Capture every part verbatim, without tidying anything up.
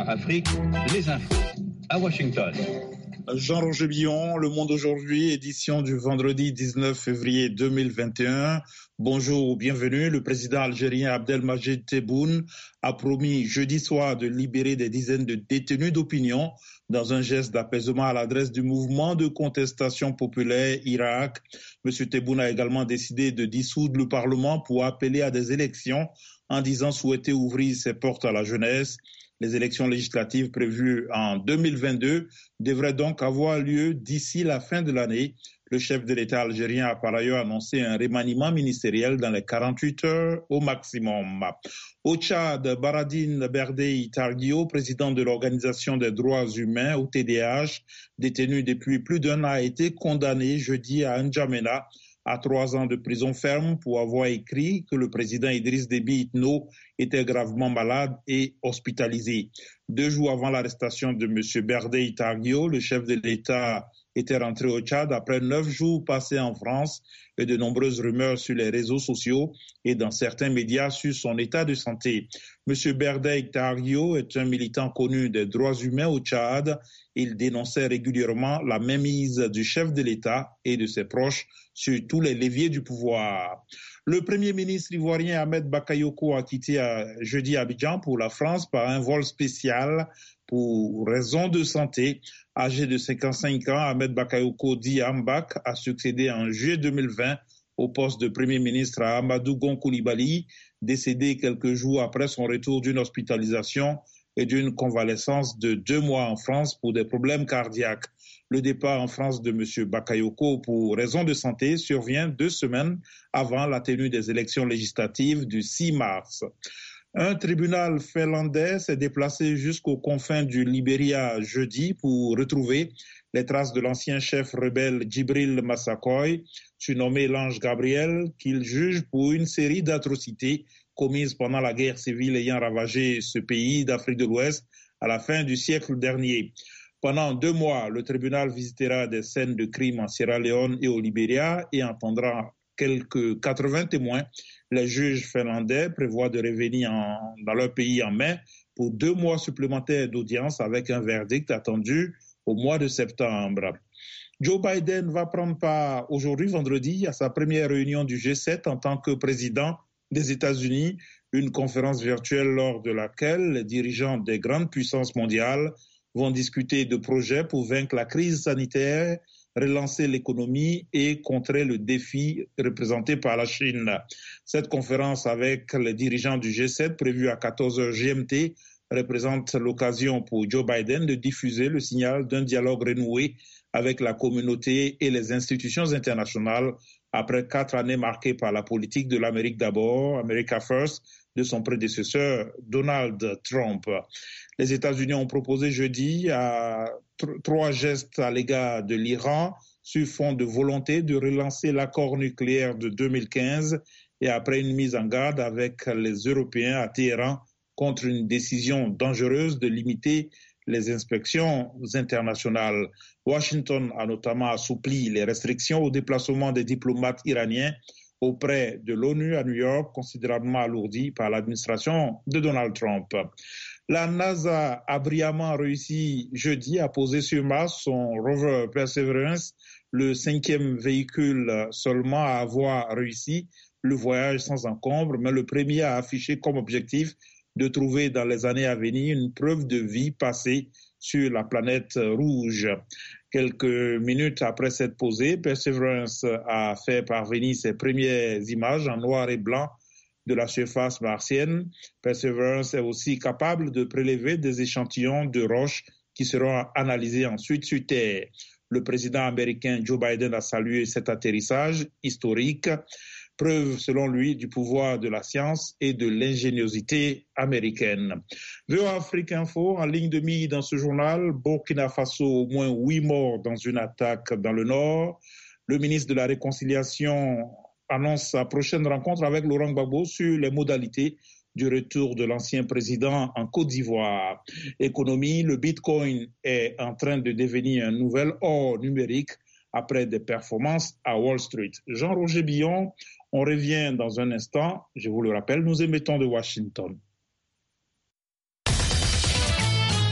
Afrique, les infos à Washington. Jean-Roger Billon, Le Monde aujourd'hui, édition du vendredi dix-neuf février deux mille vingt et un. Bonjour, bienvenue. Le président algérien Abdelmadjid Tebboune a promis jeudi soir de libérer des dizaines de détenus d'opinion dans un geste d'apaisement à l'adresse du mouvement de contestation populaire Irak. M. Tebboune a également décidé de dissoudre le Parlement pour appeler à des élections en disant souhaiter ouvrir ses portes à la jeunesse. Les élections législatives prévues en deux mille vingt-deux devraient donc avoir lieu d'ici la fin de l'année. Le chef de l'État algérien a par ailleurs annoncé un remaniement ministériel dans les quarante-huit heures au maximum. Au Tchad, Baradine Berdei Targuio, président de l'Organisation des droits humains, O T D H, détenu depuis plus d'un an, a été condamné jeudi à N'Djamena à trois ans de prison ferme pour avoir écrit que le président Idriss Déby Itno était gravement malade et hospitalisé. Deux jours avant l'arrestation de M. Berdei Targuio, le chef de l'État était rentré au Tchad après neuf jours passés en France et de nombreuses rumeurs sur les réseaux sociaux et dans certains médias sur son état de santé. M. Berdei Targuio est un militant connu des droits humains au Tchad. Il dénonçait régulièrement la mainmise du chef de l'État et de ses proches sur tous les leviers du pouvoir. Le Premier ministre ivoirien Ahmed Bakayoko a quitté jeudi Abidjan pour la France par un vol spécial pour raison de santé. Âgé de cinquante-cinq ans, Ahmed Bakayoko dit Ambak a succédé en juillet deux mille vingt au poste de Premier ministre à Amadou Gon Coulibaly, décédé quelques jours après son retour d'une hospitalisation et d'une convalescence de deux mois en France pour des problèmes cardiaques. Le départ en France de M. Bakayoko pour raison de santé survient deux semaines avant la tenue des élections législatives du six mars. Un tribunal finlandais s'est déplacé jusqu'aux confins du Libéria jeudi pour retrouver les traces de l'ancien chef rebelle Djibril Massakoy, surnommé l'Ange Gabriel, qu'il juge pour une série d'atrocités commises pendant la guerre civile ayant ravagé ce pays d'Afrique de l'Ouest à la fin du siècle dernier. Pendant deux mois, le tribunal visitera des scènes de crimes en Sierra Leone et au Libéria et entendra quelques quatre-vingts témoins. Les juges finlandais prévoient de revenir en, dans leur pays en mai pour deux mois supplémentaires d'audience avec un verdict attendu au mois de septembre. Joe Biden va prendre part aujourd'hui, vendredi, à sa première réunion du G sept en tant que président des États-Unis, une conférence virtuelle lors de laquelle les dirigeants des grandes puissances mondiales vont discuter de projets pour vaincre la crise sanitaire, relancer l'économie et contrer le défi représenté par la Chine. Cette conférence avec les dirigeants du G sept, prévue à quatorze heures G M T, représente l'occasion pour Joe Biden de diffuser le signal d'un dialogue renoué avec la communauté et les institutions internationales après quatre années marquées par la politique de l'Amérique d'abord, America First, de son prédécesseur Donald Trump. Les États-Unis ont proposé jeudi à tr- trois gestes à l'égard de l'Iran sur fond de volonté de relancer l'accord nucléaire de deux mille quinze et après une mise en garde avec les Européens à Téhéran contre une décision dangereuse de limiter les inspections internationales. Washington a notamment assoupli les restrictions au déplacement des diplomates iraniens auprès de l'ONU à New York, considérablement alourdi par l'administration de Donald Trump. La NASA a brillamment réussi jeudi à poser sur Mars son rover Perseverance, le cinquième véhicule seulement à avoir réussi le voyage sans encombre, mais le premier à afficher comme objectif de trouver dans les années à venir une preuve de vie passée sur la planète rouge. Quelques minutes après cette posée, Perseverance a fait parvenir ses premières images en noir et blanc de la surface martienne. Perseverance est aussi capable de prélever des échantillons de roches qui seront analysés ensuite sur Terre. Le président américain Joe Biden a salué cet atterrissage historique, preuve selon lui du pouvoir de la science et de l'ingéniosité américaine. V O Afrique Info, en ligne de mire dans ce journal, Burkina Faso, au moins huit morts dans une attaque dans le nord. Le ministre de la Réconciliation annonce sa prochaine rencontre avec Laurent Gbagbo sur les modalités du retour de l'ancien président en Côte d'Ivoire. Économie, le Bitcoin est en train de devenir un nouvel or numérique après des performances à Wall Street. Jean-Roger Billon, on revient dans un instant. Je vous le rappelle, nous émettons de Washington.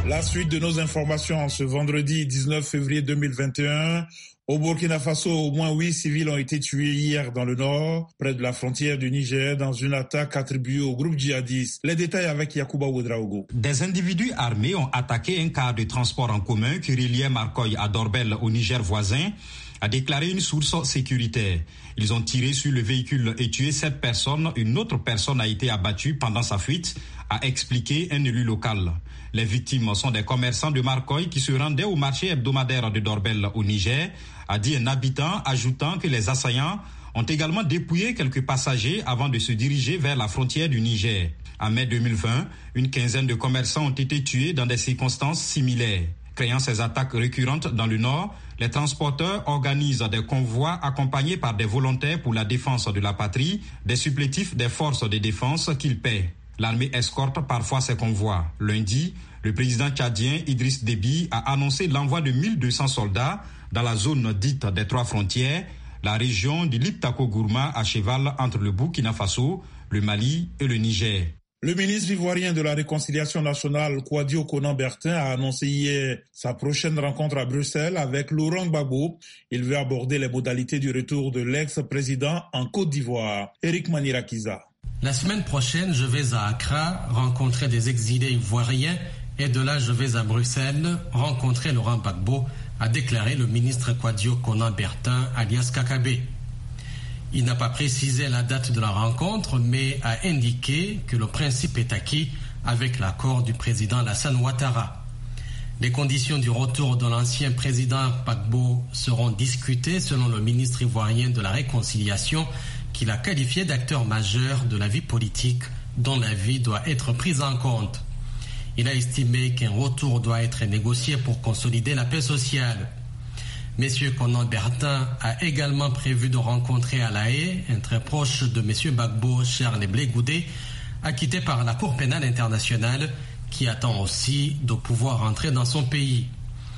La suite de nos informations ce vendredi dix-neuf février deux mille vingt et un. Au Burkina Faso, au moins huit civils ont été tués hier dans le nord, près de la frontière du Niger, dans une attaque attribuée au groupe djihadiste. Les détails avec Yacouba Ouedraogo. Des individus armés ont attaqué un car de transport en commun qui reliait Marcoy à Dorbel au Niger voisin, a déclaré une source sécuritaire. Ils ont tiré sur le véhicule et tué sept personnes. Une autre personne a été abattue pendant sa fuite, a expliqué un élu local. Les victimes sont des commerçants de Marcoy qui se rendaient au marché hebdomadaire de Dorbel au Niger, a dit un habitant, ajoutant que les assaillants ont également dépouillé quelques passagers avant de se diriger vers la frontière du Niger. En mai deux mille vingt, une quinzaine de commerçants ont été tués dans des circonstances similaires. Créant ces attaques récurrentes dans le nord, les transporteurs organisent des convois accompagnés par des volontaires pour la défense de la patrie, des supplétifs des forces de défense qu'ils paient. L'armée escorte parfois ces convois. Lundi, le président tchadien Idriss Déby a annoncé l'envoi de mille deux cents soldats dans la zone dite des trois frontières, la région du Liptako-Gourma à cheval entre le Burkina Faso, le Mali et le Niger. Le ministre ivoirien de la Réconciliation nationale, Kouadio Konan-Bertin, a annoncé hier sa prochaine rencontre à Bruxelles avec Laurent Gbagbo. Il veut aborder les modalités du retour de l'ex-président en Côte d'Ivoire. Eric Manirakiza. La semaine prochaine, je vais à Accra rencontrer des exilés ivoiriens et de là, je vais à Bruxelles rencontrer Laurent Gbagbo, a déclaré le ministre Kouadio Konan-Bertin, alias Kakabé. Il n'a pas précisé la date de la rencontre, mais a indiqué que le principe est acquis avec l'accord du président Alassane Ouattara. Les conditions du retour de l'ancien président Gbagbo seront discutées selon le ministre ivoirien de la Réconciliation, qu'il a qualifié d'acteur majeur de la vie politique dont la vie doit être prise en compte. Il a estimé qu'un retour doit être négocié pour consolider la paix sociale. Monsieur Konan-Bertin a également prévu de rencontrer à La Haye un très proche de Monsieur Gbagbo, Charles Blé Goudé, acquitté par la Cour pénale internationale, qui attend aussi de pouvoir entrer dans son pays.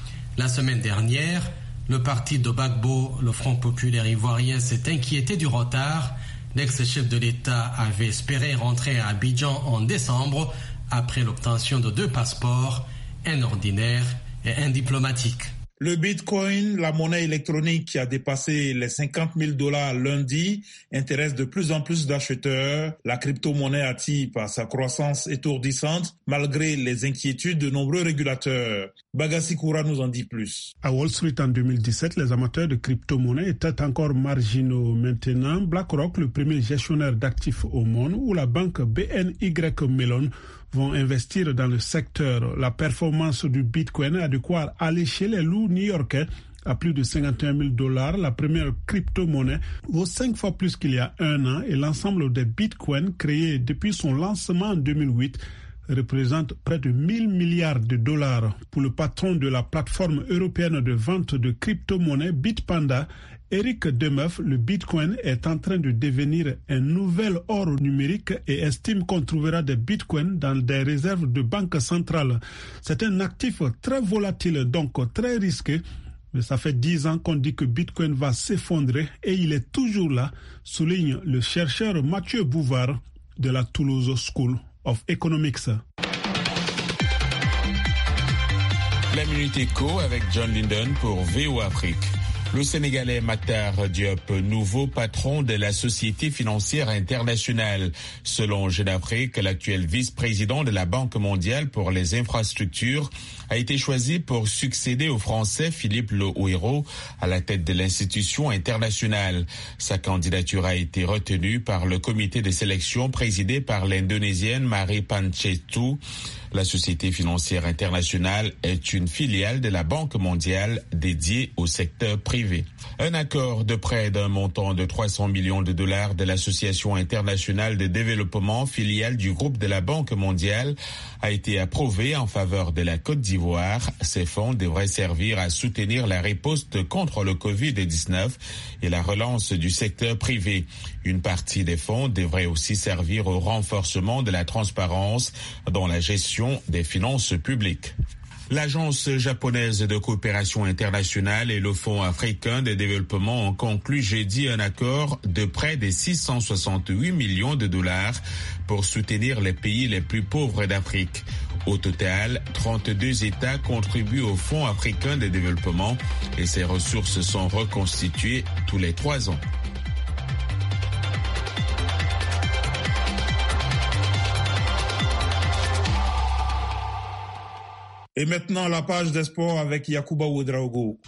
La semaine dernière, le parti de Gbagbo, le Front populaire ivoirien, s'est inquiété du retard. L'ex-chef de l'État avait espéré rentrer à Abidjan en décembre après l'obtention de deux passeports, un ordinaire et un diplomatique. Le Bitcoin, la monnaie électronique qui a dépassé les cinquante mille dollars lundi, intéresse de plus en plus d'acheteurs. La crypto-monnaie attire par sa croissance étourdissante malgré les inquiétudes de nombreux régulateurs. Bagassi Koura nous en dit plus. À Wall Street en deux mille dix-sept, les amateurs de crypto-monnaie étaient encore marginaux. Maintenant, BlackRock, le premier gestionnaire d'actifs au monde, ou la banque B N Y Mellon vont investir dans le secteur. La performance du Bitcoin a de quoi aller chez les loups new-yorkais à plus de cinquante et un mille dollars. La première crypto-monnaie vaut cinq fois plus qu'il y a un an et l'ensemble des Bitcoins créés depuis son lancement en deux mille huit représente près de mille milliards de dollars. Pour le patron de la plateforme européenne de vente de crypto-monnaies Bitpanda, Eric Demeuf, le Bitcoin est en train de devenir un nouvel or numérique et estime qu'on trouvera des Bitcoins dans des réserves de banque centrale. C'est un actif très volatile, donc très risqué. Mais ça fait dix ans qu'on dit que Bitcoin va s'effondrer et il est toujours là, souligne le chercheur Mathieu Bouvard de la Toulouse School of Economics. La Minute Éco avec John Linden pour V O Afrique. Le Sénégalais Makhtar Diop, nouveau patron de la Société financière internationale. Selon Jeune Afrique, l'actuel vice-président de la Banque mondiale pour les infrastructures a été choisi pour succéder au Français Philippe Lohouero à la tête de l'institution internationale. Sa candidature a été retenue par le comité de sélection présidé par l'Indonésienne Marie Panchetu. La Société financière internationale est une filiale de la Banque mondiale dédiée au secteur privé. Un accord de prêt d'un montant de trois cents millions de dollars de l'Association internationale de développement, filiale du groupe de la Banque mondiale, a été approuvé en faveur de la Côte d'Ivoire. Ces fonds devraient servir à soutenir la riposte contre le covid dix-neuf et la relance du secteur privé. Une partie des fonds devrait aussi servir au renforcement de la transparence dans la gestion des finances publiques. L'Agence japonaise de coopération internationale et le Fonds africain de développement ont conclu jeudi un accord de près de six cent soixante-huit millions de dollars pour soutenir les pays les plus pauvres d'Afrique. Au total, trente-deux États contribuent au Fonds africain de développement et ces ressources sont reconstituées tous les trois ans. Et maintenant, la page des sports avec Yacouba Ouedraogo.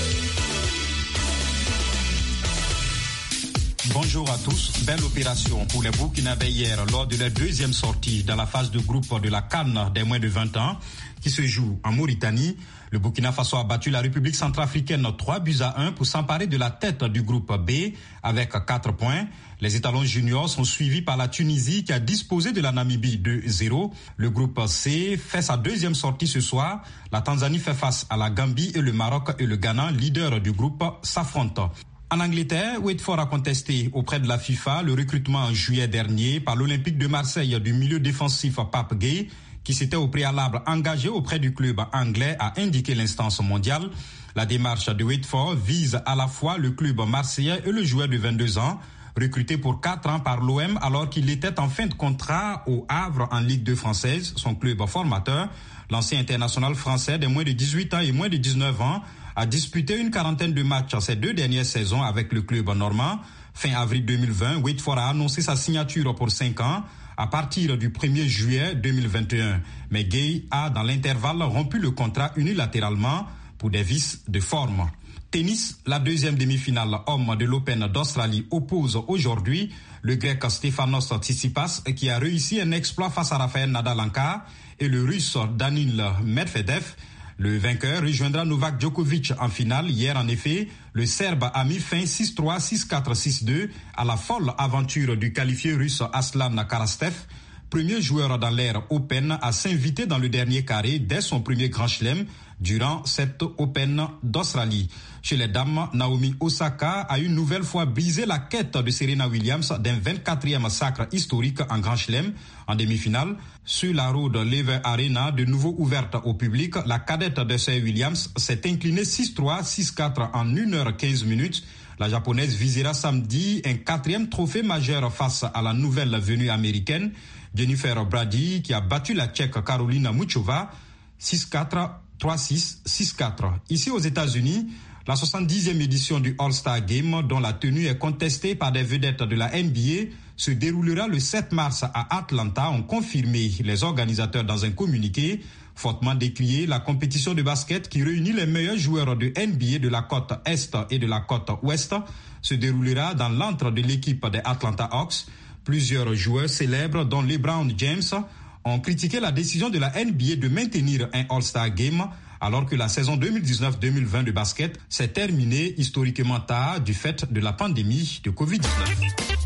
Bonjour à tous. Belle opération pour les Burkinabés hier lors de leur deuxième sortie dans la phase de groupe de la CAN des moins de vingt ans qui se joue en Mauritanie. Le Burkina Faso a battu la République centrafricaine trois buts à un pour s'emparer de la tête du groupe B avec quatre points. Les étalons juniors sont suivis par la Tunisie qui a disposé de la Namibie deux zéro. Le groupe C fait sa deuxième sortie ce soir. La Tanzanie fait face à la Gambie et le Maroc et le Ghana, leader du groupe, s'affrontent. En Angleterre, Watford a contesté auprès de la FIFA le recrutement en juillet dernier par l'Olympique de Marseille du milieu défensif Pape Gueye, qui s'était au préalable engagé auprès du club anglais, a indiqué l'instance mondiale. La démarche de Watford vise à la fois le club marseillais et le joueur de vingt-deux ans, recruté pour quatre ans par l'O M alors qu'il était en fin de contrat au Havre en Ligue deux française, son club formateur. L'ancien international français de moins de dix-huit ans et moins de dix-neuf ans a disputé une quarantaine de matchs ces deux dernières saisons avec le club normand. Fin avril deux mille vingt, Watford a annoncé sa signature pour cinq ans à partir du premier juillet deux mille vingt et un. Mais Gueye a, dans l'intervalle, rompu le contrat unilatéralement pour des vices de forme. Tennis, la deuxième demi-finale homme de l'Open d'Australie oppose aujourd'hui le grec Stefanos Tsitsipas qui a réussi un exploit face à Rafael Nadal en quart et le russe Danil Medvedev. Le vainqueur rejoindra Novak Djokovic en finale. Hier, en effet, le Serbe a mis fin six trois, six quatre, six deux à la folle aventure du qualifié russe Aslan Karastev, premier joueur dans l'ère Open à s'inviter dans le dernier carré dès son premier grand chelem durant cette Open d'Australie. Chez les dames, Naomi Osaka a une nouvelle fois brisé la quête de Serena Williams d'un vingt-quatrième sacre historique en grand chelem. En demi-finale, sur la Rhodes Lever Arena, de nouveau ouverte au public, la cadette de Serena Williams s'est inclinée six trois, six quatre en une heure quinze minutes. La japonaise visera samedi un quatrième trophée majeur face à la nouvelle venue américaine, Jennifer Brady, qui a battu la Tchèque Karolina Muchova six quatre, trois six, six quatre. Ici aux États-Unis, la soixante-dixième édition du All-Star Game, dont la tenue est contestée par des vedettes de la N B A, se déroulera le sept mars à Atlanta, ont confirmé les organisateurs dans un communiqué. Fortement décrié, la compétition de basket qui réunit les meilleurs joueurs de N B A de la côte Est et de la côte Ouest se déroulera dans l'antre de l'équipe des Atlanta Hawks. Plusieurs joueurs célèbres, dont LeBron James, ont critiqué la décision de la N B A de maintenir un All-Star Game alors que la saison deux mille dix-neuf deux mille vingt de basket s'est terminée historiquement tard du fait de la pandémie de covid dix-neuf.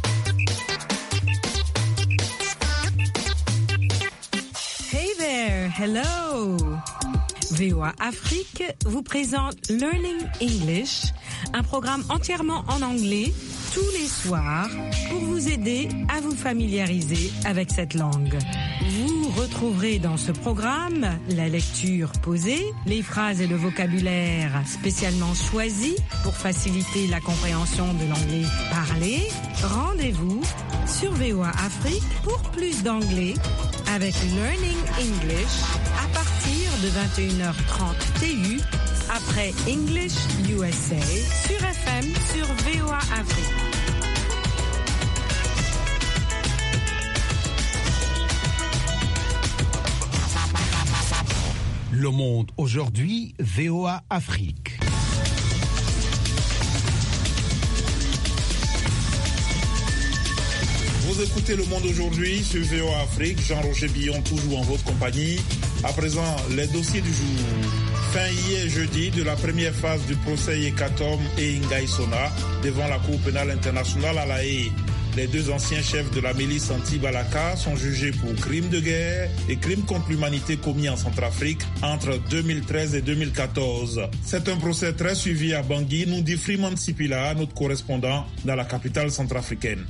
Hey there, hello! V O A Afrique vous présente Learning English, un programme entièrement en anglais tous les soirs pour vous aider à vous familiariser avec cette langue. Vous retrouverez dans ce programme la lecture posée, les phrases et le vocabulaire spécialement choisis pour faciliter la compréhension de l'anglais parlé. Rendez-vous sur V O A Afrique pour plus d'anglais avec Learning English à partir de vingt et une heures trente T U après English U S A sur F M sur V O A Afrique. Le monde aujourd'hui, V O A Afrique. Vous écoutez Le Monde aujourd'hui sur V O A Afrique. Jean-Roger Billon, toujours en votre compagnie. À présent, les dossiers du jour. Fin hier jeudi de la première phase du procès Yekatom et Ngaïsona devant la Cour pénale internationale à La Haye. Les deux anciens chefs de la milice anti-Balaka sont jugés pour crimes de guerre et crimes contre l'humanité commis en Centrafrique entre deux mille treize et deux mille quatorze. C'est un procès très suivi à Bangui, nous dit Freeman Sipila, notre correspondant dans la capitale centrafricaine.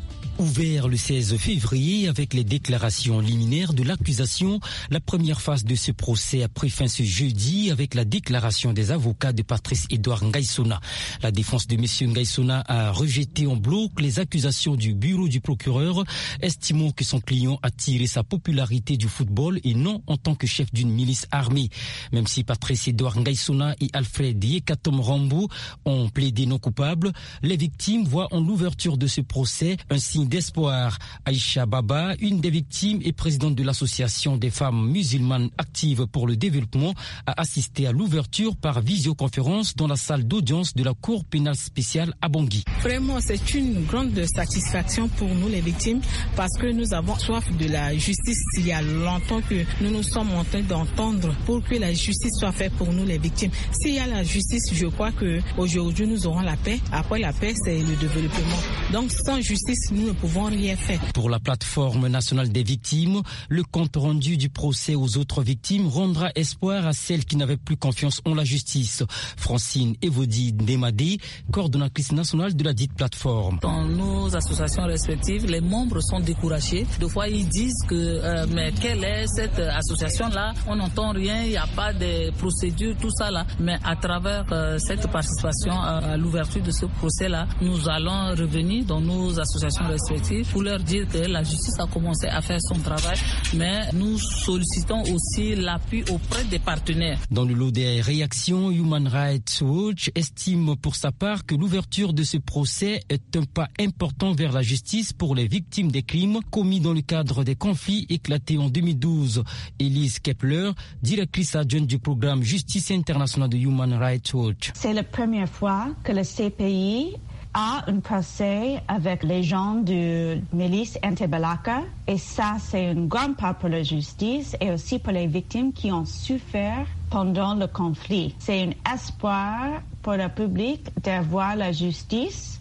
ouvert le seize février avec les déclarations liminaires de l'accusation. La première phase de ce procès a pris fin ce jeudi avec la déclaration des avocats de Patrice Edouard Ngaïsona. La défense de M. Ngaïsona a rejeté en bloc les accusations du bureau du procureur, estimant que son client a tiré sa popularité du football et non en tant que chef d'une milice armée. Même si Patrice Edouard Ngaïsona et Alfred Yekatom Rambo ont plaidé non coupables, les victimes voient en l'ouverture de ce procès un signe d'espoir. Aïcha Baba, une des victimes et présidente de l'association des femmes musulmanes actives pour le développement, a assisté à l'ouverture par visioconférence dans la salle d'audience de la Cour pénale spéciale à Bangui. Vraiment, c'est une grande satisfaction pour nous les victimes parce que nous avons soif de la justice. Il y a longtemps que nous nous sommes en train d'entendre pour que la justice soit faite pour nous les victimes. S'il y a la justice, je crois qu'aujourd'hui nous aurons la paix. Après la paix, c'est le développement. Donc sans justice, nous ne pouvons rien faire. Pour la plateforme nationale des victimes, le compte rendu du procès aux autres victimes rendra espoir à celles qui n'avaient plus confiance en la justice. Francine Evodi Ndemade, coordonnatrice nationale de la dite plateforme. Dans nos associations respectives, les membres sont découragés. Des fois, ils disent que euh, mais quelle est cette association-là? On n'entend rien, il n'y a pas de procédure, tout ça là. Mais à travers euh, cette participation à, à l'ouverture de ce procès-là, nous allons revenir dans nos associations respectives pour leur dire que la justice a commencé à faire son travail, mais nous sollicitons aussi l'appui auprès des partenaires. Dans le lot des réactions, Human Rights Watch estime pour sa part que l'ouverture de ce procès est un pas important vers la justice pour les victimes des crimes commis dans le cadre des conflits éclatés en deux mille douze. Elise Kepler, directrice adjointe du programme Justice internationale de Human Rights Watch. C'est la première fois que le C P I a un procès avec les gens de milice anti-Balaka et ça c'est une grande part pour la justice et aussi pour les victimes qui ont souffert pendant le conflit. C'est un espoir pour le public d'avoir la justice.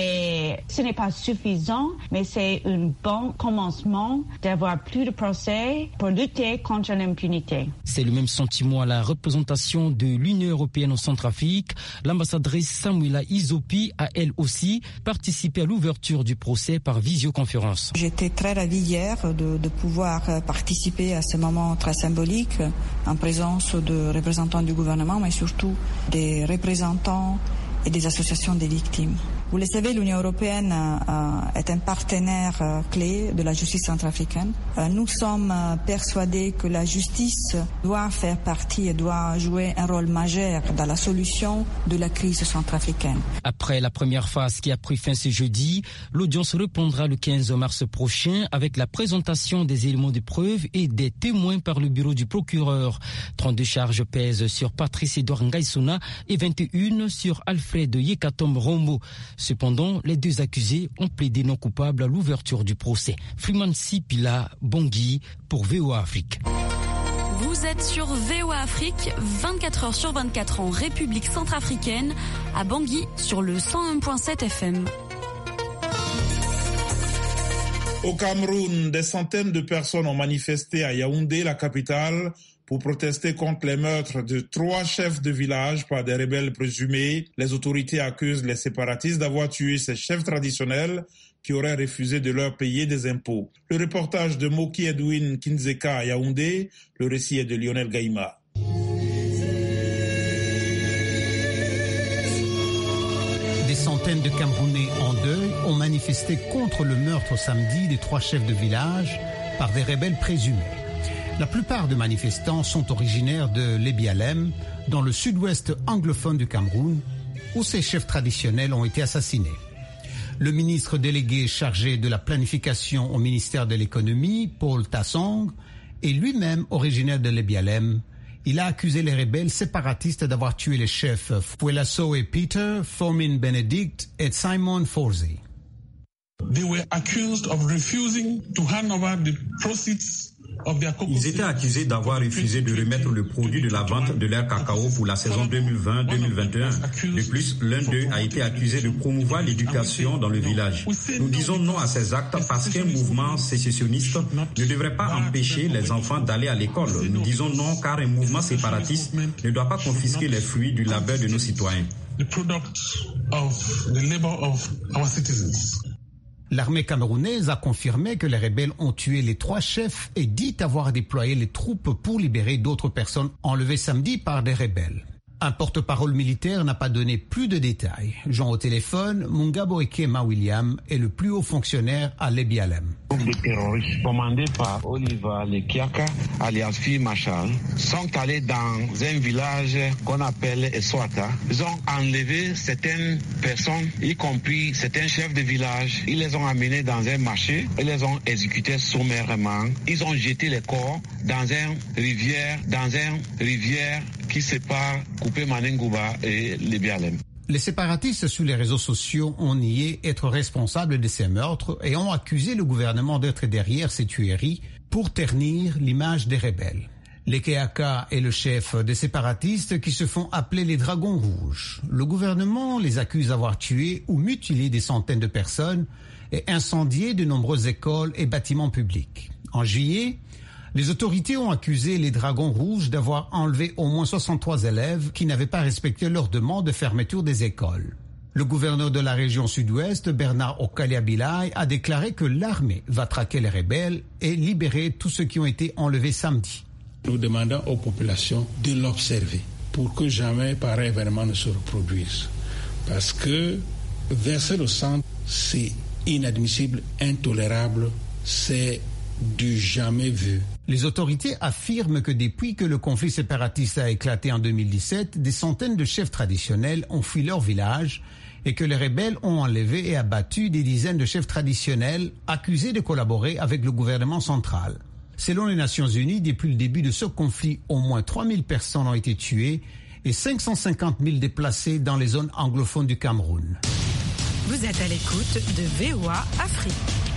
Et ce n'est pas suffisant, mais c'est un bon commencement d'avoir plus de procès pour lutter contre l'impunité. C'est le même sentiment à la représentation de l'Union européenne en Centrafrique. L'ambassadrice Samuela Izopi a elle aussi participé à l'ouverture du procès par visioconférence. J'étais très ravie hier de, de pouvoir participer à ce moment très symbolique en présence de représentants du gouvernement, mais surtout des représentants et des associations des victimes. Vous le savez, l'Union européenne euh, est un partenaire euh, clé de la justice centrafricaine. Euh, nous sommes euh, persuadés que la justice doit faire partie et doit jouer un rôle majeur dans la solution de la crise centrafricaine. Après la première phase qui a pris fin ce jeudi, l'audience reprendra le quinze mars prochain avec la présentation des éléments de preuve et des témoins par le bureau du procureur. trente-deux charges pèsent sur Patrice Edouard Ngaïsona et vingt et une sur Alfred Yekatom Rambo. Cependant, les deux accusés ont plaidé non coupables à l'ouverture du procès. Freeman Sipila, Bangui, pour V O A Afrique. Vous êtes sur V O A Afrique, vingt-quatre heures sur vingt-quatre en République centrafricaine, à Bangui sur le cent un virgule sept F M. Au Cameroun, des centaines de personnes ont manifesté à Yaoundé, la capitale, pour protester contre les meurtres de trois chefs de village par des rebelles présumés. Les autorités accusent les séparatistes d'avoir tué ces chefs traditionnels qui auraient refusé de leur payer des impôts. Le reportage de Moki Edwin Kinzeka à Yaoundé, le récit est de Lionel Gaïma. Des centaines de Camerounais en deuil ont manifesté contre le meurtre samedi des trois chefs de village par des rebelles présumés. La plupart des manifestants sont originaires de Lébialem, dans le sud-ouest anglophone du Cameroun, où ces chefs traditionnels ont été assassinés. Le ministre délégué chargé de la planification au ministère de l'économie, Paul Tassong, est lui-même originaire de Lébialem. Il a accusé les rebelles séparatistes d'avoir tué les chefs Fouelasso et Peter, Fomin Benedict et Simon Forzi. They were accused of refusing to hand over the proceeds. Ils étaient accusés d'avoir refusé de remettre le produit de la vente de leur cacao pour la saison deux mille vingt deux mille vingt et un. De plus, l'un d'eux a été accusé de promouvoir l'éducation dans le village. Nous disons non à ces actes parce qu'un mouvement sécessionniste ne devrait pas empêcher les enfants d'aller à l'école. Nous disons non car un mouvement séparatiste ne doit pas confisquer les fruits du labeur de nos citoyens. The product of the labor of our citizens. L'armée camerounaise a confirmé que les rebelles ont tué les trois chefs et dit avoir déployé les troupes pour libérer d'autres personnes enlevées samedi par des rebelles. Un porte-parole militaire n'a pas donné plus de détails. Jean au téléphone, Mungabo Ekema William est le plus haut fonctionnaire à Lebialem. Les terroristes commandés par Oliver Lekiaka, alias Fi Machal, sont allés dans un village qu'on appelle Eswata. Ils ont enlevé certaines personnes, y compris certains chefs de village. Ils les ont amenés dans un marché et les ont exécutés sommairement. Ils ont jeté les corps dans une rivière, dans une rivière qui sépare Coupé Manengouba et Lebialem. Les séparatistes sur les réseaux sociaux ont nié être responsables de ces meurtres et ont accusé le gouvernement d'être derrière ces tueries pour ternir l'image des rebelles. Les Keaka est le chef des séparatistes qui se font appeler les Dragons Rouges. Le gouvernement les accuse d'avoir tué ou mutilé des centaines de personnes et incendié de nombreuses écoles et bâtiments publics. En juillet, les autorités ont accusé les Dragons Rouges d'avoir enlevé au moins soixante-trois élèves qui n'avaient pas respecté leur demande de fermeture des écoles. Le gouverneur de la région sud-ouest, Bernard Okalia-Bilay, a déclaré que l'armée va traquer les rebelles et libérer tous ceux qui ont été enlevés samedi. Nous demandons aux populations de l'observer pour que jamais pareil événement ne se reproduise. Parce que verser le sang, c'est inadmissible, intolérable, c'est du jamais vu. Les autorités affirment que depuis que le conflit séparatiste a éclaté en deux mille dix-sept, des centaines de chefs traditionnels ont fui leur village et que les rebelles ont enlevé et abattu des dizaines de chefs traditionnels accusés de collaborer avec le gouvernement central. Selon les Nations Unies, depuis le début de ce conflit, au moins trois mille personnes ont été tuées et cinq cent cinquante mille déplacées dans les zones anglophones du Cameroun. Vous êtes à l'écoute de V O A Afrique.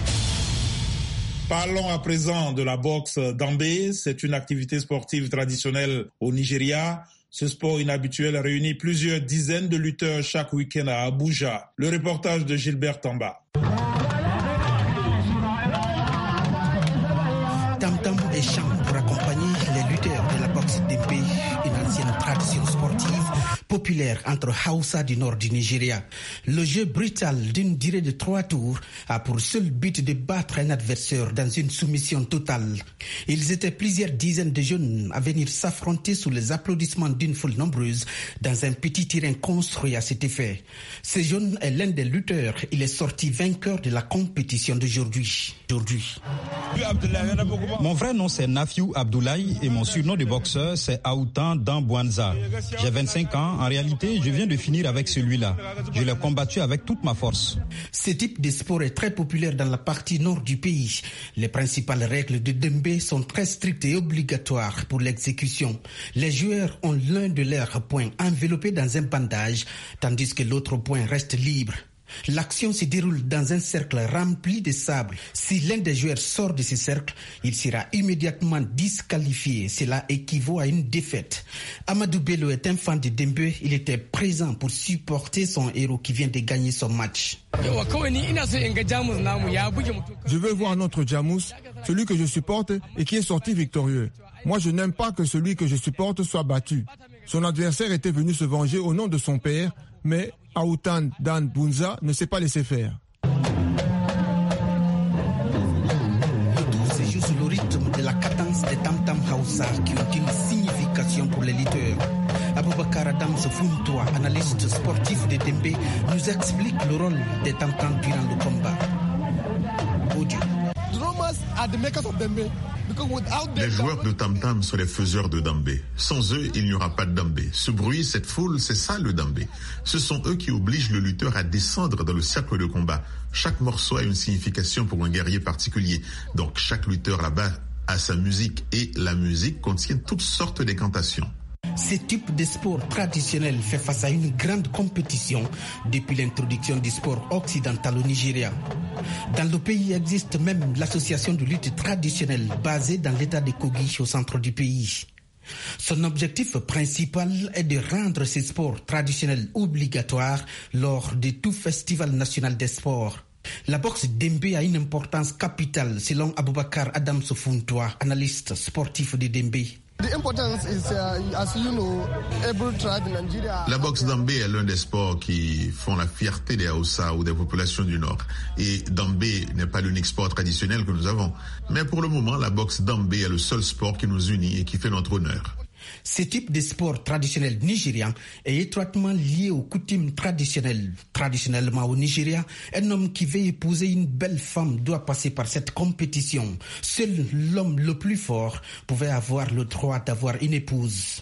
Parlons à présent de la boxe dambé. C'est une activité sportive traditionnelle au Nigeria. Ce sport inhabituel réunit plusieurs dizaines de lutteurs chaque week-end à Abuja. Le reportage de Gilbert Tamba. Tam-tam et chant pour accompagner les lutteurs de la boxe dambé, une ancienne tradition sportive populaire entre Hausa du nord du Nigeria. Le jeu brutal d'une durée de trois tours a pour seul but de battre un adversaire dans une soumission totale. Ils étaient plusieurs dizaines de jeunes à venir s'affronter sous les applaudissements d'une foule nombreuse dans un petit terrain construit à cet effet. Ce jeune est l'un des lutteurs. Il est sorti vainqueur de la compétition d'aujourd'hui. Aujourd'hui. Mon vrai nom c'est Nafiou Abdoulaye et mon surnom de boxeur c'est Aoutan Dambouanza. J'ai vingt-cinq ans. En réalité, je viens de finir avec celui-là. Je l'ai combattu avec toute ma force. Ce type de sport est très populaire dans la partie nord du pays. Les principales règles de dembé sont très strictes et obligatoires pour l'exécution. Les joueurs ont l'un de leurs poings enveloppé dans un bandage, tandis que l'autre poing reste libre. L'action se déroule dans un cercle rempli de sable. Si l'un des joueurs sort de ce cercle, il sera immédiatement disqualifié. Cela équivaut à une défaite. Amadou Bello est un fan de dembé. Il était présent pour supporter son héros qui vient de gagner son match. Je veux voir notre Jamous, celui que je supporte et qui est sorti victorieux. Moi, je n'aime pas que celui que je supporte soit battu. Son adversaire était venu se venger au nom de son père, mais Aoutan Dan Bunza ne s'est pas laissé faire. Le tour se joue sous le rythme de la cadence des tam-tam Hausa qui ont une signification pour les lutteurs. Aboubakar Adam Sofuntoua, analyste sportif de dembé, nous explique le rôle des tam-tam durant le combat. Audio. Les joueurs de tam-tam sont les faiseurs de dambé. Sans eux, il n'y aura pas de dambé. Ce bruit, cette foule, c'est ça le dambé. Ce sont eux qui obligent le lutteur à descendre dans le cercle de combat. Chaque morceau a une signification pour un guerrier particulier. Donc chaque lutteur là-bas a sa musique et la musique contient toutes sortes d'incantations. Ce type de sport traditionnel fait face à une grande compétition depuis l'introduction du sport occidental au Nigeria. Dans le pays existe même l'association de lutte traditionnelle basée dans l'état de Kogi au centre du pays. Son objectif principal est de rendre ces sports traditionnels obligatoires lors de tout festival national des sports. La boxe Dembé a une importance capitale selon Aboubakar Adam Sofuntoa, analyste sportif de Dembé. La boxe Dambé est l'un des sports qui font la fierté des Hausa ou des populations du Nord. Et Dambé n'est pas l'unique sport traditionnel que nous avons. Mais pour le moment, la boxe Dambé est le seul sport qui nous unit et qui fait notre honneur. Ce type de sport traditionnel nigérian est étroitement lié aux coutumes traditionnelles. Traditionnellement au Nigeria, un homme qui veut épouser une belle femme doit passer par cette compétition. Seul l'homme le plus fort pouvait avoir le droit d'avoir une épouse.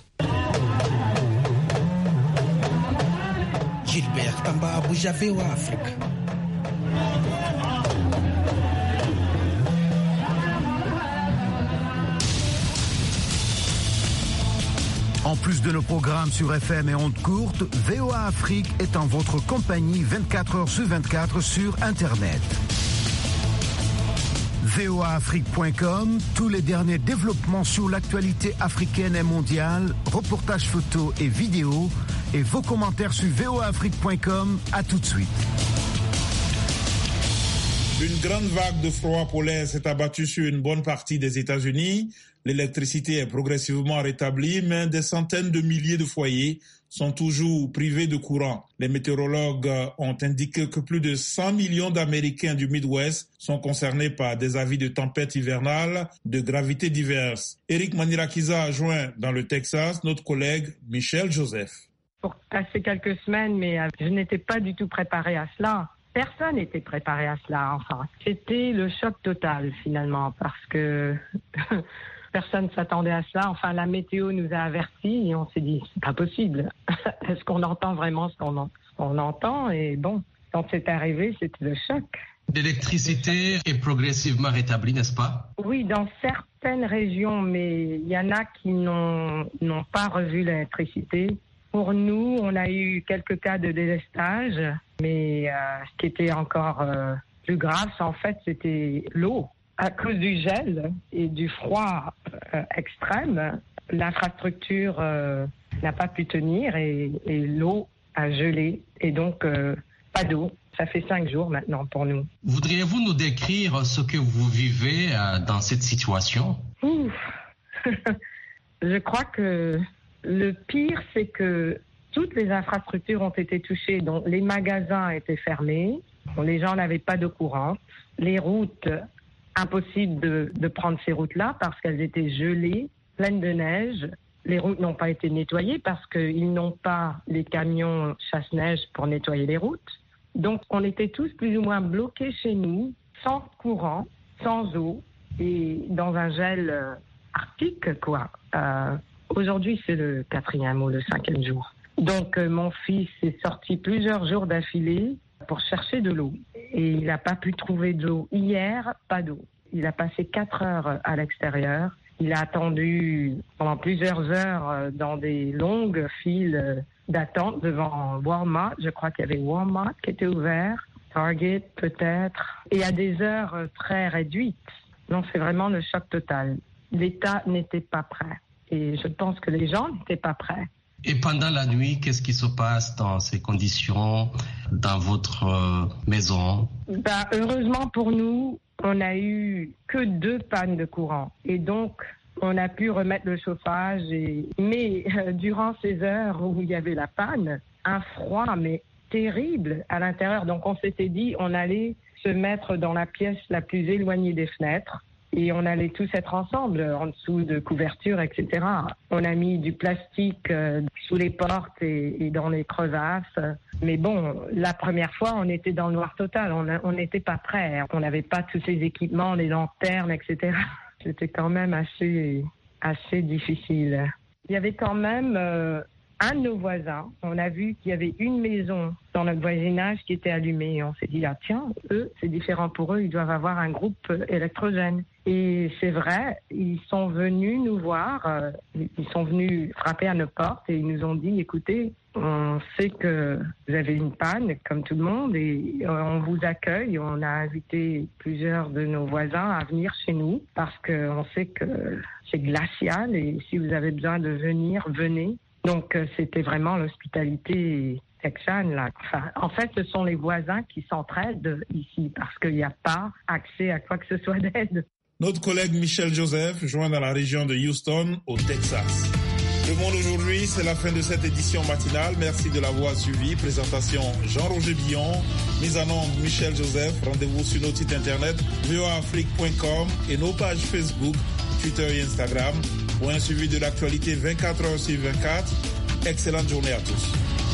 Gilbert Tamba, Abuja, V O A Afrique. En plus de nos programmes sur F M et ondes courtes, V O A Afrique est en votre compagnie vingt-quatre heures sur vingt-quatre sur Internet. V O A Afrique point com, tous les derniers développements sur l'actualité africaine et mondiale, reportages photos et vidéos, et vos commentaires sur V O A Afrique point com. À tout de suite. Une grande vague de froid polaire s'est abattue sur une bonne partie des États-Unis. L'électricité est progressivement rétablie, mais des centaines de milliers de foyers sont toujours privés de courant. Les météorologues ont indiqué que plus de cent millions d'Américains du Midwest sont concernés par des avis de tempêtes hivernales de gravité diverses. Eric Manirakiza a joint dans le Texas notre collègue Michel Joseph. Pour passer quelques semaines, mais je n'étais pas du tout préparée à cela. Personne n'était préparé à cela, enfin. C'était le choc total, finalement, parce que personne ne s'attendait à cela. Enfin, la météo nous a avertis et on s'est dit, c'est pas possible. Est-ce qu'on entend vraiment ce qu'on, en, ce qu'on entend? Et bon, quand c'est arrivé, c'était le choc. L'électricité est progressivement rétablie, n'est-ce pas? Oui, dans certaines régions, mais il y en a qui n'ont, n'ont pas revu l'électricité. Pour nous, on a eu quelques cas de délestage, mais euh, ce qui était encore euh, plus grave, en fait, c'était l'eau. À cause du gel et du froid euh, extrême, l'infrastructure euh, n'a pas pu tenir et, et l'eau a gelé. Et donc, euh, pas d'eau. Ça fait cinq jours maintenant pour nous. Voudriez-vous nous décrire ce que vous vivez euh, dans cette situation? Ouf. Je crois que le pire, c'est que toutes les infrastructures ont été touchées. Donc, les magasins étaient fermés. Les gens n'avaient pas de courant. Les routes, impossible de, de prendre ces routes-là parce qu'elles étaient gelées, pleines de neige. Les routes n'ont pas été nettoyées parce qu'ils n'ont pas les camions chasse-neige pour nettoyer les routes. Donc, on était tous plus ou moins bloqués chez nous, sans courant, sans eau et dans un gel euh, arctique, quoi. Euh, Aujourd'hui, c'est le quatrième ou le cinquième jour. Donc, euh, mon fils est sorti plusieurs jours d'affilée pour chercher de l'eau. Et il n'a pas pu trouver d'eau. Hier, pas d'eau. Il a passé quatre heures à l'extérieur. Il a attendu pendant plusieurs heures dans des longues files d'attente devant Walmart. Je crois qu'il y avait Walmart qui était ouvert, Target peut-être, et à des heures très réduites. Non, c'est vraiment le choc total. L'État n'était pas prêt. Et je pense que les gens n'étaient pas prêts. Et pendant la nuit, qu'est-ce qui se passe dans ces conditions, dans votre euh, maison? Ben, heureusement pour nous, on n'a eu que deux pannes de courant. Et donc, on a pu remettre le chauffage. Et... Mais euh, durant ces heures où il y avait la panne, un froid, mais terrible à l'intérieur. Donc, on s'était dit, on allait se mettre dans la pièce la plus éloignée des fenêtres. Et on allait tous être ensemble, en dessous de couvertures, et cetera. On a mis du plastique euh, sous les portes et, et dans les crevasses. Mais bon, la première fois, on était dans le noir total. On n'était pas prêts. On n'avait pas tous ces équipements, les lanternes, et cetera. C'était quand même assez, assez difficile. Il y avait quand même euh, un de nos voisins. On a vu qu'il y avait une maison dans notre voisinage qui était allumée. Et on s'est dit, ah tiens, eux, c'est différent pour eux. Ils doivent avoir un groupe électrogène. Et c'est vrai, ils sont venus nous voir, euh, ils sont venus frapper à nos portes et ils nous ont dit, écoutez, on sait que vous avez une panne, comme tout le monde, et on vous accueille. On a invité plusieurs de nos voisins à venir chez nous parce qu'on sait que c'est glacial et si vous avez besoin de venir, venez. Donc, c'était vraiment l'hospitalité Kekshan, là. Enfin, en fait, ce sont les voisins qui s'entraident ici parce qu'il n'y a pas accès à quoi que ce soit d'aide. Notre collègue Michel Joseph joint dans la région de Houston, au Texas. Le Monde aujourd'hui, c'est la fin de cette édition matinale. Merci de l'avoir suivi. Présentation Jean-Roger Billon. Mise en onde Michel Joseph. Rendez-vous sur nos sites internet v o a afrique point com et nos pages Facebook, Twitter et Instagram pour un suivi de l'actualité vingt-quatre heures sur vingt-quatre. Excellente journée à tous.